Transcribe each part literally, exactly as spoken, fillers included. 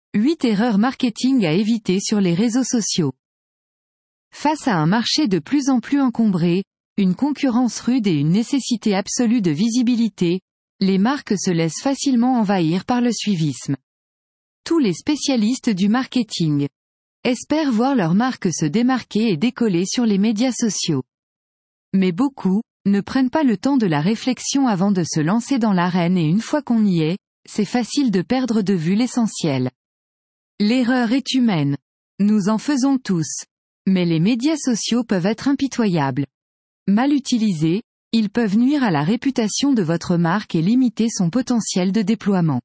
huit erreurs marketing à éviter sur les réseaux sociaux. Face à un marché de plus en plus encombré, une concurrence rude et une nécessité absolue de visibilité, les marques se laissent facilement envahir par le suivisme. Tous les spécialistes du marketing espèrent voir leur marque se démarquer et décoller sur les médias sociaux. Mais beaucoup ne prennent pas le temps de la réflexion avant de se lancer dans l'arène et une fois qu'on y est, c'est facile de perdre de vue l'essentiel. L'erreur est humaine. Nous en faisons tous. Mais les médias sociaux peuvent être impitoyables. Mal utilisés, ils peuvent nuire à la réputation de votre marque et limiter son potentiel de déploiement.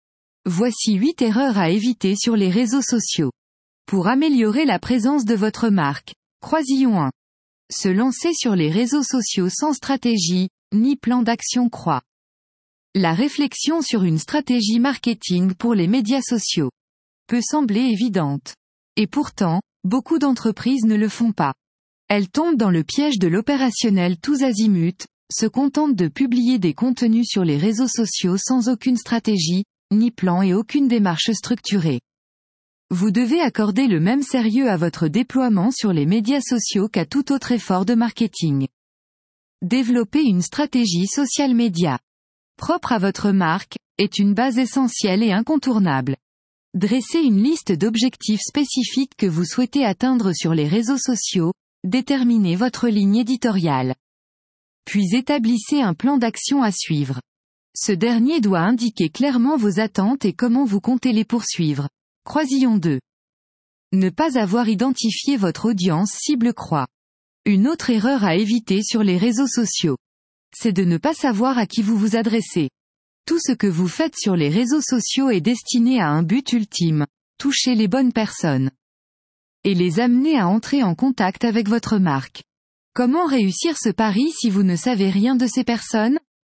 Voici huit erreurs à éviter sur les réseaux sociaux. Pour améliorer la présence de votre marque, croisillon un. Se lancer sur les réseaux sociaux sans stratégie, ni plan d'action croît. La réflexion sur une stratégie marketing pour les médias sociaux peut sembler évidente. Et pourtant, beaucoup d'entreprises ne le font pas. Elles tombent dans le piège de l'opérationnel tous azimuts, se contentent de publier des contenus sur les réseaux sociaux sans aucune stratégie, ni plan et aucune démarche structurée. Vous devez accorder le même sérieux à votre déploiement sur les médias sociaux qu'à tout autre effort de marketing. Développer une stratégie social média propre à votre marque est une base essentielle et incontournable. Dressez une liste d'objectifs spécifiques que vous souhaitez atteindre sur les réseaux sociaux, déterminez votre ligne éditoriale. Puis établissez un plan d'action à suivre. Ce dernier doit indiquer clairement vos attentes et comment vous comptez les poursuivre. Croisillon deux. Ne pas avoir identifié votre audience cible croît. Une autre erreur à éviter sur les réseaux sociaux. C'est de ne pas savoir à qui vous vous adressez. Tout ce que vous faites sur les réseaux sociaux est destiné à un but ultime, toucher les bonnes personnes. Et les amener à entrer en contact avec votre marque. Comment réussir ce pari si vous ne savez rien de ces personnes?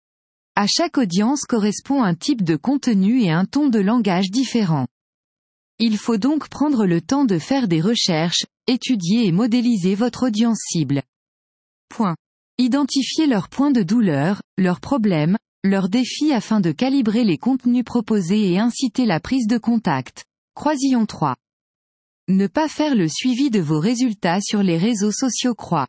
À chaque audience correspond un type de contenu et un ton de langage différent. Il faut donc prendre le temps de faire des recherches, étudier et modéliser votre audience cible. Point. Identifier leurs points de douleur, leurs problèmes, leurs défis afin de calibrer les contenus proposés et inciter la prise de contact. Croisillon trois. Ne pas faire le suivi de vos résultats sur les réseaux sociaux croît.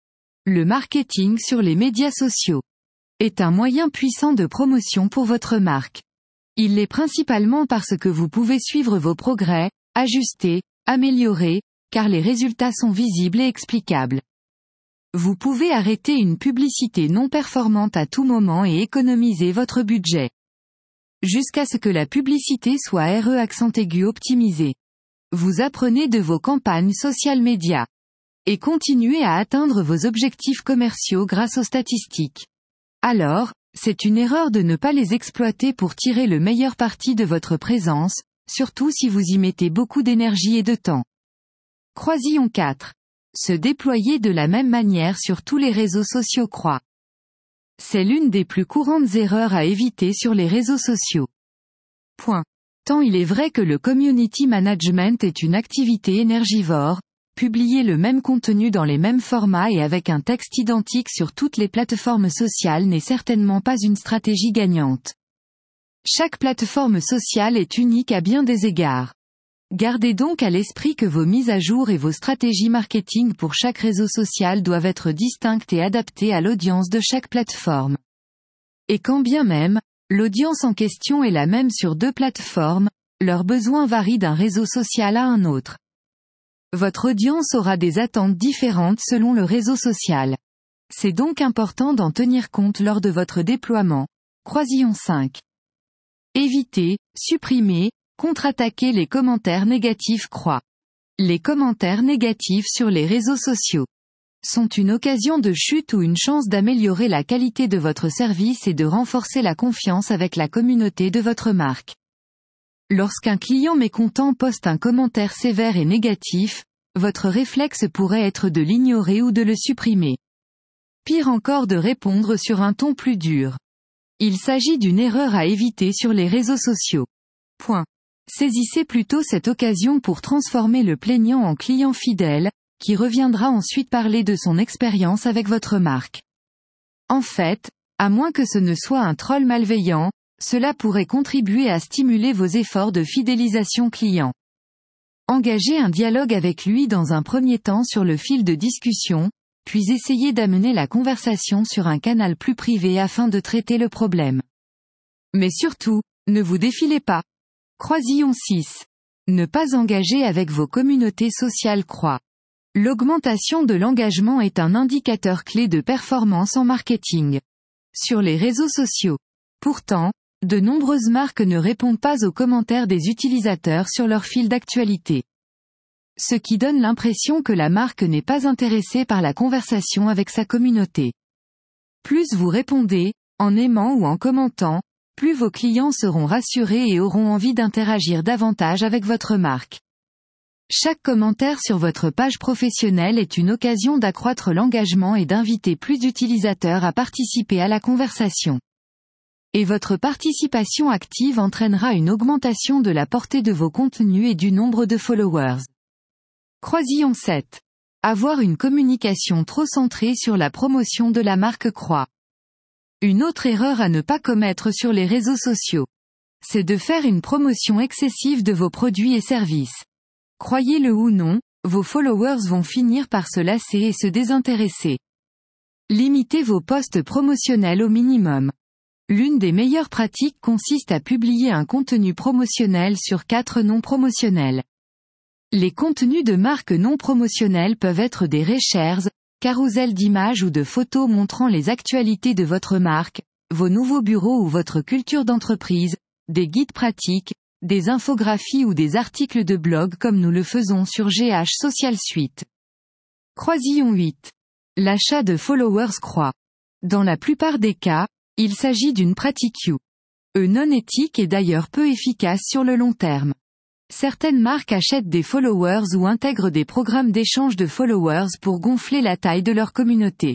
Le marketing sur les médias sociaux est un moyen puissant de promotion pour votre marque. Il l'est principalement parce que vous pouvez suivre vos progrès, ajuster, améliorer, car les résultats sont visibles et explicables. Vous pouvez arrêter une publicité non performante à tout moment et économiser votre budget. Jusqu'à ce que la publicité soit R E accent aigu optimisée. Vous apprenez de vos campagnes social médias. Et continuez à atteindre vos objectifs commerciaux grâce aux statistiques. Alors, c'est une erreur de ne pas les exploiter pour tirer le meilleur parti de votre présence, surtout si vous y mettez beaucoup d'énergie et de temps. Croisillon quatre. Se déployer de la même manière sur tous les réseaux sociaux croît. C'est l'une des plus courantes erreurs à éviter sur les réseaux sociaux. Point. Tant il est vrai que le community management est une activité énergivore, publier le même contenu dans les mêmes formats et avec un texte identique sur toutes les plateformes sociales n'est certainement pas une stratégie gagnante. Chaque plateforme sociale est unique à bien des égards. Gardez donc à l'esprit que vos mises à jour et vos stratégies marketing pour chaque réseau social doivent être distinctes et adaptées à l'audience de chaque plateforme. Et quand bien même, l'audience en question est la même sur deux plateformes, leurs besoins varient d'un réseau social à un autre. Votre audience aura des attentes différentes selon le réseau social. C'est donc important d'en tenir compte lors de votre déploiement. Croisillon cinq. Évitez, supprimez, contre-attaquer les commentaires négatifs croît. Les commentaires négatifs sur les réseaux sociaux sont une occasion de chute ou une chance d'améliorer la qualité de votre service et de renforcer la confiance avec la communauté de votre marque. Lorsqu'un client mécontent poste un commentaire sévère et négatif, votre réflexe pourrait être de l'ignorer ou de le supprimer. Pire encore de répondre sur un ton plus dur. Il s'agit d'une erreur à éviter sur les réseaux sociaux. Point. Saisissez plutôt cette occasion pour transformer le plaignant en client fidèle, qui reviendra ensuite parler de son expérience avec votre marque. En fait, à moins que ce ne soit un troll malveillant, Cela pourrait contribuer à stimuler vos efforts de fidélisation client. Engagez un dialogue avec lui dans un premier temps sur le fil de discussion, puis essayez d'amener la conversation sur un canal plus privé afin de traiter le problème. Mais surtout, ne vous défilez pas. Croisillon six. Ne pas engager avec vos communautés sociales croix. L'augmentation de l'engagement est un indicateur clé de performance en marketing. Sur les réseaux sociaux. Pourtant, de nombreuses marques ne répondent pas aux commentaires des utilisateurs sur leur fil d'actualité. Ce qui donne l'impression que la marque n'est pas intéressée par la conversation avec sa communauté. Plus vous répondez, en aimant ou en commentant, plus vos clients seront rassurés et auront envie d'interagir davantage avec votre marque. Chaque commentaire sur votre page professionnelle est une occasion d'accroître l'engagement et d'inviter plus d'utilisateurs à participer à la conversation. Et votre participation active entraînera une augmentation de la portée de vos contenus et du nombre de followers. Croisillon sept. Avoir une communication trop centrée sur la promotion de la marque croix. Une autre erreur à ne pas commettre sur les réseaux sociaux. C'est de faire une promotion excessive de vos produits et services. Croyez-le ou non, vos followers vont finir par se lasser et se désintéresser. Limitez vos posts promotionnels au minimum. L'une des meilleures pratiques consiste à publier un contenu promotionnel sur quatre non promotionnels. Les contenus de marque non promotionnels peuvent être des reshares, carousels d'images ou de photos montrant les actualités de votre marque, vos nouveaux bureaux ou votre culture d'entreprise, des guides pratiques, des infographies ou des articles de blog comme nous le faisons sur G H Social Suite. Croisillon huit. L'achat de followers croît. Dans la plupart des cas, il s'agit d'une pratique U E non éthique et d'ailleurs peu efficace sur le long terme. Certaines marques achètent des followers ou intègrent des programmes d'échange de followers pour gonfler la taille de leur communauté.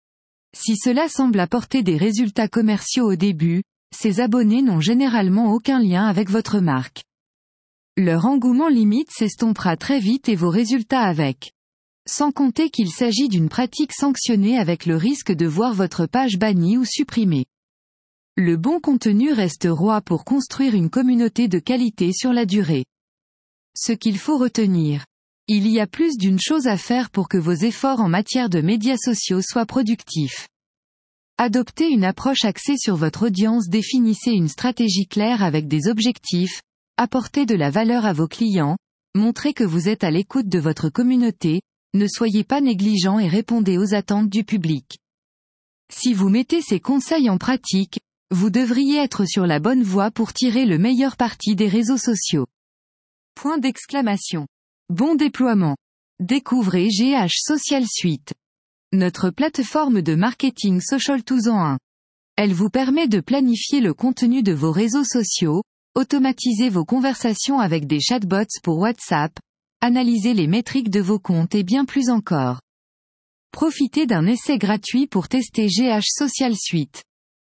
Si cela semble apporter des résultats commerciaux au début, ces abonnés n'ont généralement aucun lien avec votre marque. Leur engouement limite s'estompera très vite et vos résultats avec. Sans compter qu'il s'agit d'une pratique sanctionnée avec le risque de voir votre page bannie ou supprimée. Le bon contenu reste roi pour construire une communauté de qualité sur la durée. Ce qu'il faut retenir. Il y a plus d'une chose à faire pour que vos efforts en matière de médias sociaux soient productifs. Adoptez une approche axée sur votre audience, définissez une stratégie claire avec des objectifs, apportez de la valeur à vos clients, montrez que vous êtes à l'écoute de votre communauté, ne soyez pas négligent et répondez aux attentes du public. Si vous mettez ces conseils en pratique, vous devriez être sur la bonne voie pour tirer le meilleur parti des réseaux sociaux. Point d'exclamation. Bon déploiement. Découvrez G H Social Suite. Notre plateforme de marketing social tous en un. Elle vous permet de planifier le contenu de vos réseaux sociaux, automatiser vos conversations avec des chatbots pour WhatsApp, analyser les métriques de vos comptes et bien plus encore. Profitez d'un essai gratuit pour tester G H Social Suite.